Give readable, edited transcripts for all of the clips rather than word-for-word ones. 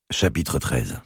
Chapitre 13.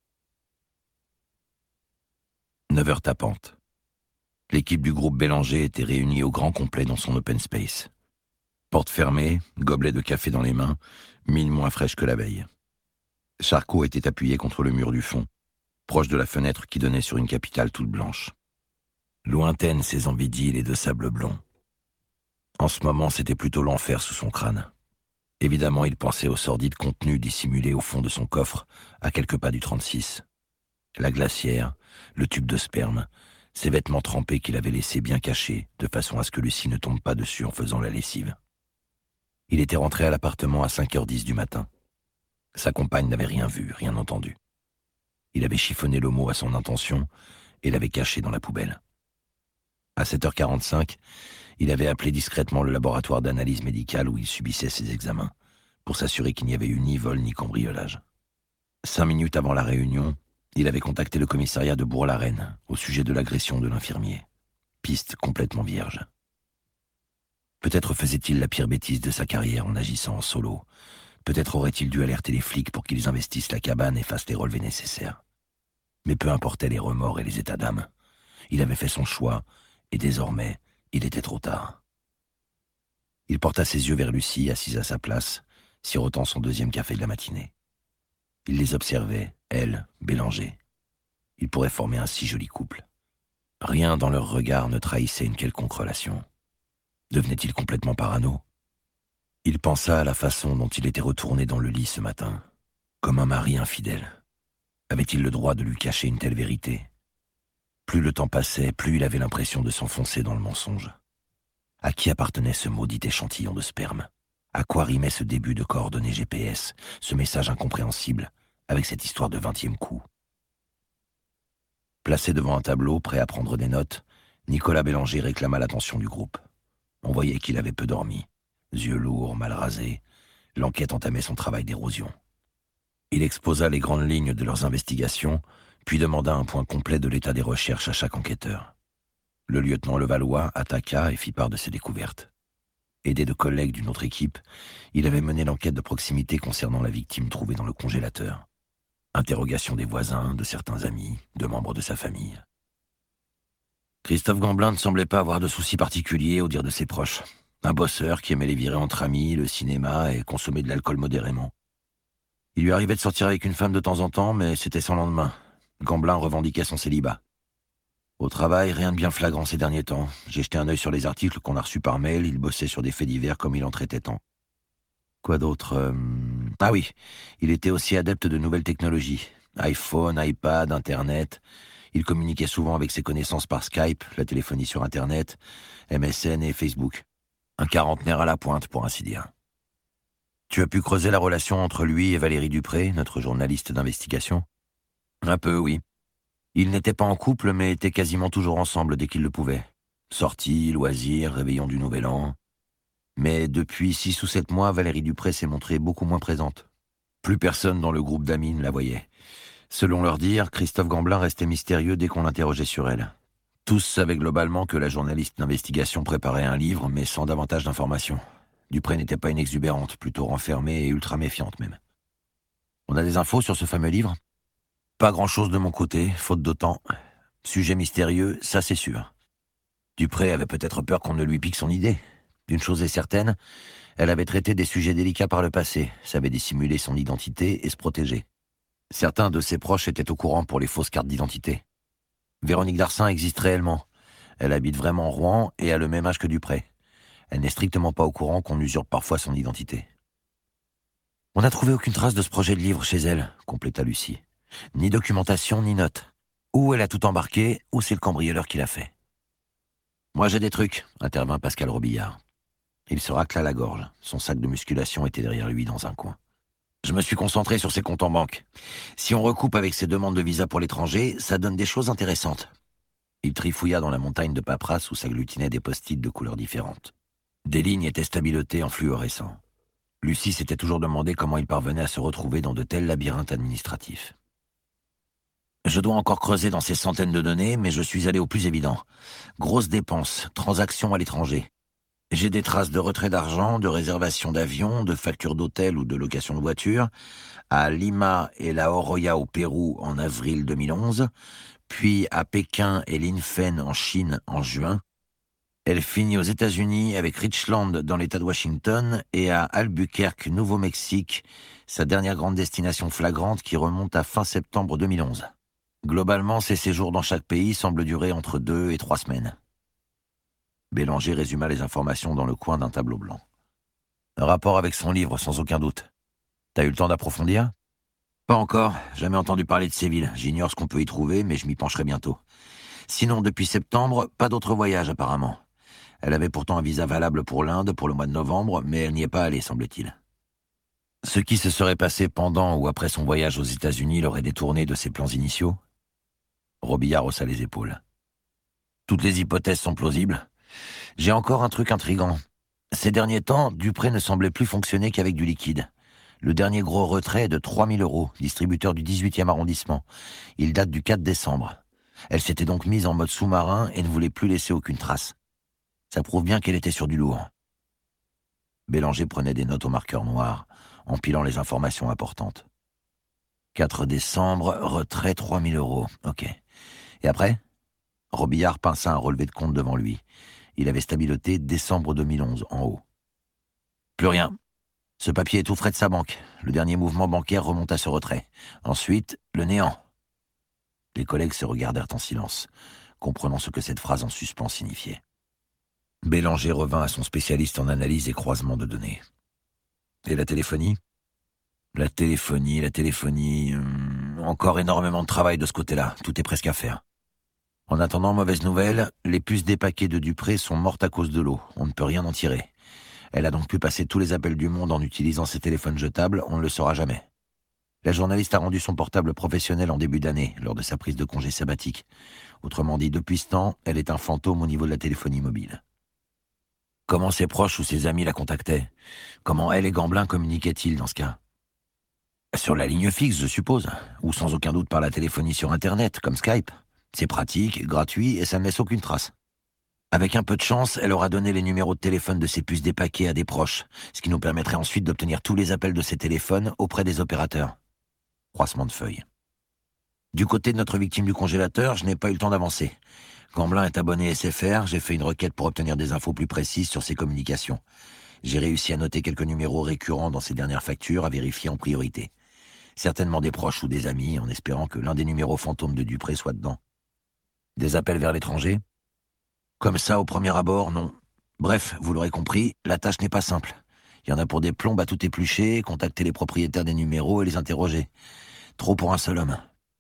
9h tapantes. L'équipe du groupe Bélanger était réunie au grand complet dans son open space. Porte fermée, gobelet de café dans les mains, mine moins fraîche que la veille. Charcot était appuyé contre le mur du fond, proche de la fenêtre qui donnait sur une capitale toute blanche. Lointaines ses envies d'îles et de sable blond. En ce moment, c'était plutôt l'enfer sous son crâne. Évidemment, il pensait au sordide contenu dissimulé au fond de son coffre, à quelques pas du 36. La glacière, le tube de sperme, ses vêtements trempés qu'il avait laissés bien cachés, de façon à ce que Lucie ne tombe pas dessus en faisant la lessive. Il était rentré à l'appartement à 5h10 du matin. Sa compagne n'avait rien vu, rien entendu. Il avait chiffonné le mot à son intention et l'avait caché dans la poubelle. À 7h45, il avait appelé discrètement le laboratoire d'analyse médicale où il subissait ses examens, pour s'assurer qu'il n'y avait eu ni vol ni cambriolage. 5 minutes avant la réunion, il avait contacté le commissariat de Bourg-la-Reine au sujet de l'agression de l'infirmier. Piste complètement vierge. Peut-être faisait-il la pire bêtise de sa carrière en agissant en solo. Peut-être aurait-il dû alerter les flics pour qu'ils investissent la cabane et fassent les relevés nécessaires. Mais peu importaient les remords et les états d'âme. Il avait fait son choix, et désormais, il était trop tard. Il porta ses yeux vers Lucie, assise à sa place, sirotant son deuxième café de la matinée. Il les observait, elle, Bélanger. Ils pourraient former un si joli couple. Rien dans leur regard ne trahissait une quelconque relation. Devenait-il complètement parano? Il pensa à la façon dont il était retourné dans le lit ce matin, comme un mari infidèle. Avait-il le droit de lui cacher une telle vérité? Plus le temps passait, plus il avait l'impression de s'enfoncer dans le mensonge. À qui appartenait ce maudit échantillon de sperme? À quoi rimait ce début de coordonnées GPS, ce message incompréhensible, avec cette histoire de 20e coup? Placé devant un tableau, prêt à prendre des notes, Nicolas Bélanger réclama l'attention du groupe. On voyait qu'il avait peu dormi. Yeux lourds, mal rasés, l'enquête entamait son travail d'érosion. Il exposa les grandes lignes de leurs investigations, puis demanda un point complet de l'état des recherches à chaque enquêteur. Le lieutenant Levallois attaqua et fit part de ses découvertes. Aidé de collègues d'une autre équipe, il avait mené l'enquête de proximité concernant la victime trouvée dans le congélateur. Interrogation des voisins, de certains amis, de membres de sa famille. Christophe Gamblin ne semblait pas avoir de soucis particuliers au dire de ses proches. Un bosseur qui aimait les virées entre amis, le cinéma et consommer de l'alcool modérément. Il lui arrivait de sortir avec une femme de temps en temps, mais c'était sans lendemain. Gamblin revendiquait son célibat. Au travail, rien de bien flagrant ces derniers temps. J'ai jeté un œil sur les articles qu'on a reçus par mail, il bossait sur des faits divers comme il en traitait tant. Quoi d'autre Ah oui, il était aussi adepte de nouvelles technologies. iPhone, iPad, Internet. Il communiquait souvent avec ses connaissances par Skype, la téléphonie sur Internet, MSN et Facebook. Un quarantenaire à la pointe, pour ainsi dire. Tu as pu creuser la relation entre lui et Valérie Dupré, notre journaliste d'investigation? Un peu, oui. Ils n'étaient pas en couple, mais étaient quasiment toujours ensemble dès qu'ils le pouvaient. Sorties, loisirs, réveillons du Nouvel An. Mais depuis 6 ou 7 mois, Valérie Dupré s'est montrée beaucoup moins présente. Plus personne dans le groupe d'amis ne la voyait. Selon leur dire, Christophe Gamblin restait mystérieux dès qu'on l'interrogeait sur elle. Tous savaient globalement que la journaliste d'investigation préparait un livre, mais sans davantage d'informations. Dupré n'était pas une exubérante, plutôt renfermée et ultra méfiante même. On a des infos sur ce fameux livre? Pas grand-chose de mon côté, faute de temps. Sujet mystérieux, ça c'est sûr. Dupré avait peut-être peur qu'on ne lui pique son idée. Une chose est certaine, elle avait traité des sujets délicats par le passé, savait dissimuler son identité et se protéger. Certains de ses proches étaient au courant pour les fausses cartes d'identité. Véronique Darsin existe réellement. Elle habite vraiment Rouen et a le même âge que Dupré. Elle n'est strictement pas au courant qu'on usurpe parfois son identité. On n'a trouvé aucune trace de ce projet de livre chez elle, compléta Lucie. Ni documentation, ni note. Ou elle a tout embarqué, ou c'est le cambrioleur qui l'a fait. Moi j'ai des trucs, intervint Pascal Robillard. Il se racla la gorge. Son sac de musculation était derrière lui dans un coin. Je me suis concentré sur ses comptes en banque. Si on recoupe avec ses demandes de visa pour l'étranger, ça donne des choses intéressantes. Il trifouilla dans la montagne de paperasse où s'agglutinaient des post-it de couleurs différentes. Des lignes étaient stabilotées en fluorescent. Lucie s'était toujours demandé comment il parvenait à se retrouver dans de tels labyrinthes administratifs. Je dois encore creuser dans ces centaines de données, mais je suis allé au plus évident. Grosses dépenses, transactions à l'étranger. J'ai des traces de retrait d'argent, de réservation d'avion, de facture d'hôtel ou de location de voiture à Lima et La Oroya au Pérou en avril 2011, puis à Pékin et Linfen en Chine en juin. Elle finit aux États-Unis avec Richland dans l'État de Washington et à Albuquerque, Nouveau-Mexique, sa dernière grande destination flagrante qui remonte à fin septembre 2011. Globalement, ses séjours dans chaque pays semblent durer entre 2 et 3 semaines. Bélanger résuma les informations dans le coin d'un tableau blanc. Un rapport avec son livre, sans aucun doute. T'as eu le temps d'approfondir ? Pas encore, jamais entendu parler de ces villes. J'ignore ce qu'on peut y trouver, mais je m'y pencherai bientôt. Sinon, depuis septembre, pas d'autres voyages apparemment. Elle avait pourtant un visa valable pour l'Inde pour le mois de novembre, mais elle n'y est pas allée, semble-t-il. Ce qui se serait passé pendant ou après son voyage aux États-Unis l'aurait détourné de ses plans initiaux ? Robillard haussa les épaules. Toutes les hypothèses sont plausibles. J'ai encore un truc intriguant. Ces derniers temps, Dupré ne semblait plus fonctionner qu'avec du liquide. Le dernier gros retrait est de 3 000 €, distributeur du 18e arrondissement. Il date du 4 décembre. Elle s'était donc mise en mode sous-marin et ne voulait plus laisser aucune trace. Ça prouve bien qu'elle était sur du lourd. Bélanger prenait des notes au marqueur noir, empilant les informations importantes. 4 décembre, retrait 3 000 €. Ok. Et après ? Robillard pinça un relevé de compte devant lui. Il avait stabiloté décembre 2011, en haut. Plus rien. Ce papier est tout frais de sa banque. Le dernier mouvement bancaire remonte à ce retrait. Ensuite, le néant. Les collègues se regardèrent en silence, comprenant ce que cette phrase en suspens signifiait. Bélanger revint à son spécialiste en analyse et croisement de données. Et la téléphonie ? La téléphonie... encore énormément de travail de ce côté-là. Tout est presque à faire. En attendant, mauvaise nouvelle, les puces dépaquées de Dupré sont mortes à cause de l'eau. On ne peut rien en tirer. Elle a donc pu passer tous les appels du monde en utilisant ses téléphones jetables, on ne le saura jamais. La journaliste a rendu son portable professionnel en début d'année, lors de sa prise de congé sabbatique. Autrement dit, depuis ce temps, elle est un fantôme au niveau de la téléphonie mobile. Comment ses proches ou ses amis la contactaient ? Comment elle et Gamblin communiquaient-ils dans ce cas ? Sur la ligne fixe, je suppose, ou sans aucun doute par la téléphonie sur Internet, comme Skype. C'est pratique, gratuit et ça ne laisse aucune trace. Avec un peu de chance, elle aura donné les numéros de téléphone de ses puces dépaquées à des proches, ce qui nous permettrait ensuite d'obtenir tous les appels de ces téléphones auprès des opérateurs. Croisement de feuilles. Du côté de notre victime du congélateur, je n'ai pas eu le temps d'avancer. Gamblin est abonné SFR, j'ai fait une requête pour obtenir des infos plus précises sur ses communications. J'ai réussi à noter quelques numéros récurrents dans ses dernières factures à vérifier en priorité. Certainement des proches ou des amis, en espérant que l'un des numéros fantômes de Dupré soit dedans. Des appels vers l'étranger ? Comme ça, au premier abord, non. Bref, vous l'aurez compris, la tâche n'est pas simple. Il y en a pour des plombes à tout éplucher, contacter les propriétaires des numéros et les interroger. Trop pour un seul homme.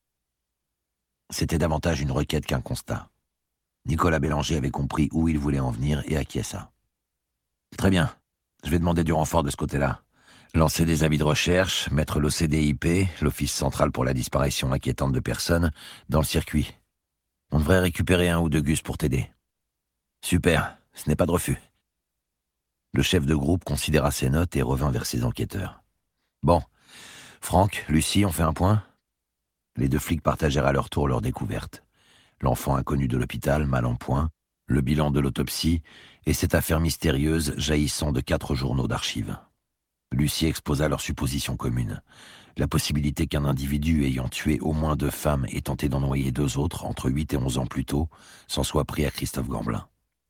C'était davantage une requête qu'un constat. Nicolas Bélanger avait compris où il voulait en venir et acquiesça. Très bien, je vais demander du renfort de ce côté-là. Lancer des avis de recherche, mettre l'OCDIP, l'Office central pour la disparition inquiétante de personnes, dans le circuit. On devrait récupérer 1 ou 2 gus pour t'aider. Super, ce n'est pas de refus. Le chef de groupe considéra ses notes et revint vers ses enquêteurs. Bon, Franck, Lucie, on fait un point ? Les 2 flics partagèrent à leur tour leur découverte. L'enfant inconnu de l'hôpital, mal en point, le bilan de l'autopsie et cette affaire mystérieuse jaillissant de 4 journaux d'archives. Lucie exposa leurs suppositions communes. La possibilité qu'un individu ayant tué au moins 2 femmes et tenté d'en noyer 2 autres entre 8 et 11 ans plus tôt s'en soit pris à Christophe Gamblin.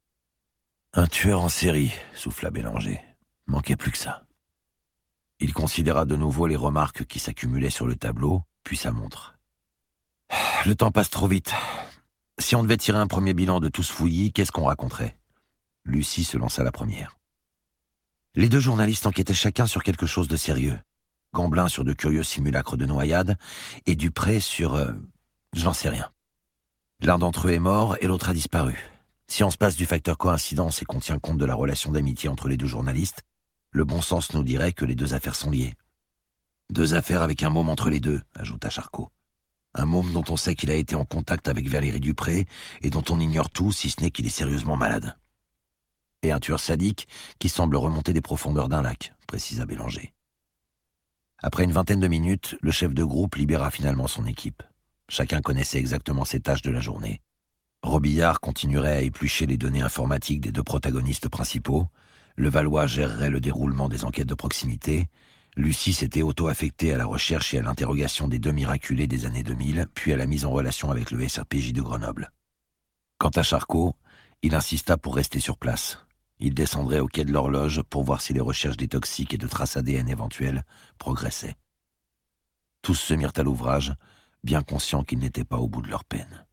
Un tueur en série, souffla Bélanger. Manquait plus que ça. Il considéra de nouveau les remarques qui s'accumulaient sur le tableau, puis sa montre. Le temps passe trop vite. Si on devait tirer un premier bilan de tout ce fouillis, qu'est-ce qu'on raconterait ? Lucie se lança la première. Les 2 journalistes enquêtaient chacun sur quelque chose de sérieux. Gamblin sur de curieux simulacres de noyade, et Dupré sur... je n'en sais rien. L'un d'entre eux est mort et l'autre a disparu. Si on se passe du facteur coïncidence et qu'on tient compte de la relation d'amitié entre les 2 journalistes, le bon sens nous dirait que les 2 affaires sont liées. 2 affaires avec un môme entre les 2, ajouta Charcot. Un môme dont on sait qu'il a été en contact avec Valérie Dupré et dont on ignore tout si ce n'est qu'il est sérieusement malade. Et un tueur sadique qui semble remonter des profondeurs d'un lac, précisa Bélanger. Après une vingtaine de minutes, le chef de groupe libéra finalement son équipe. Chacun connaissait exactement ses tâches de la journée. Robillard continuerait à éplucher les données informatiques des 2 protagonistes principaux, Levallois gérerait le déroulement des enquêtes de proximité. Lucie s'était auto-affectée à la recherche et à l'interrogation des deux miraculés des années 2000, puis à la mise en relation avec le SRPJ de Grenoble. Quant à Charcot, il insista pour rester sur place. Il descendrait au quai de l'Horloge pour voir si les recherches des toxiques et de traces ADN éventuelles progressaient. Tous se mirent à l'ouvrage, bien conscients qu'ils n'étaient pas au bout de leur peine.